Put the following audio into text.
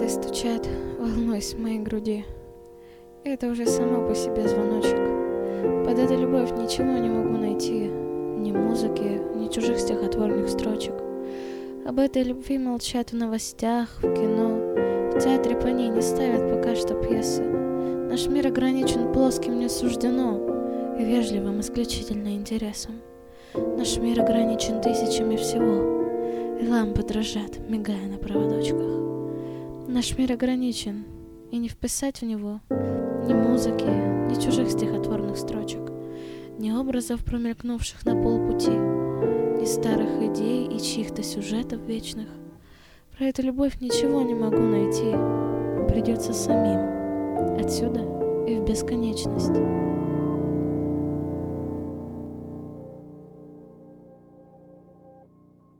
сердце стучат, волнуясь в моей груди. И это уже само по себе звоночек. Под этой любовь ничего не могу найти, ни музыки, ни чужих стихотворных строчек. Об этой любви молчат в новостях, в кино, в театре по ней не ставят пока что пьесы. Наш мир ограничен плоским не суждено и вежливым исключительно интересом. Наш мир ограничен тысячами всего, и лампы дрожат, мигая на проводочках. Наш мир ограничен, и не вписать в него ни музыки, ни чужих стихотворных строчек, ни образов, промелькнувших на полпути, ни старых идей и чьих-то сюжетов вечных. Про эту любовь ничего не могу найти, придется самим, отсюда и в бесконечность.